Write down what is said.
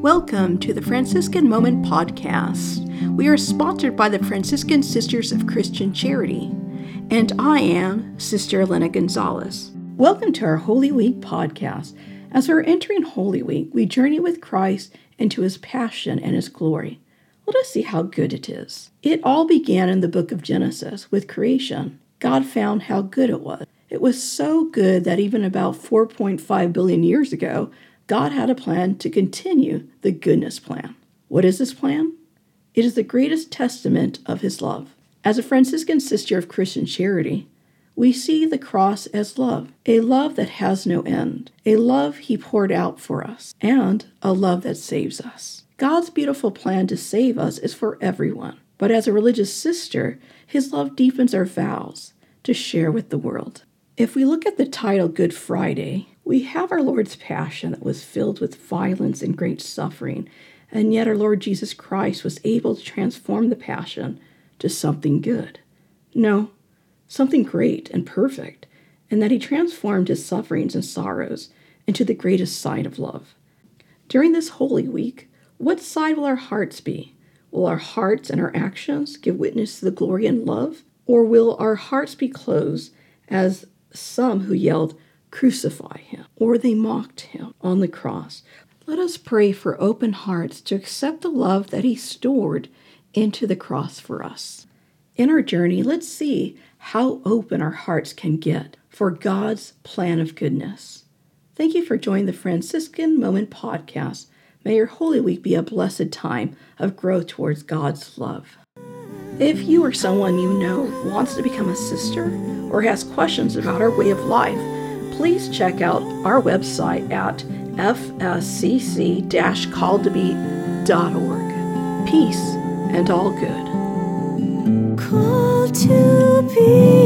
Welcome to the Franciscan Moment Podcast. We are sponsored by the Franciscan Sisters of Christian Charity, and I am Sister Elena Gonzalez. Welcome to our Holy Week podcast. As we're entering Holy Week, we journey with Christ into His passion and His glory. Let us see how good it is. It all began in the book of Genesis with creation. God found how good it was. It was so good that even about 4.5 billion years ago, God had a plan to continue the goodness plan. What is this plan? It is the greatest testament of His love. As a Franciscan sister of Christian charity, we see the cross as love, a love that has no end, a love He poured out for us, and a love that saves us. God's beautiful plan to save us is for everyone, but as a religious sister, His love deepens our vows to share with the world. If we look at the title Good Friday, we have our Lord's passion that was filled with violence and great suffering, and yet our Lord Jesus Christ was able to transform the passion to something good. No, something great and perfect, and that He transformed His sufferings and sorrows into the greatest sign of love. During this Holy Week, what side will our hearts be? Will our hearts and our actions give witness to the glory and love? Or will our hearts be closed as some who yelled, "Crucify Him," or they mocked Him on the cross? Let us pray for open hearts to accept the love that He stored into the cross for us. In our journey, let's see how open our hearts can get for God's plan of goodness. Thank you for joining the Franciscan Moment Podcast. May your Holy Week be a blessed time of growth towards God's love. If you or someone you know wants to become a sister or has questions about our way of life, please check out our website at fscc-calledtobe.org. Peace and all good. Called to be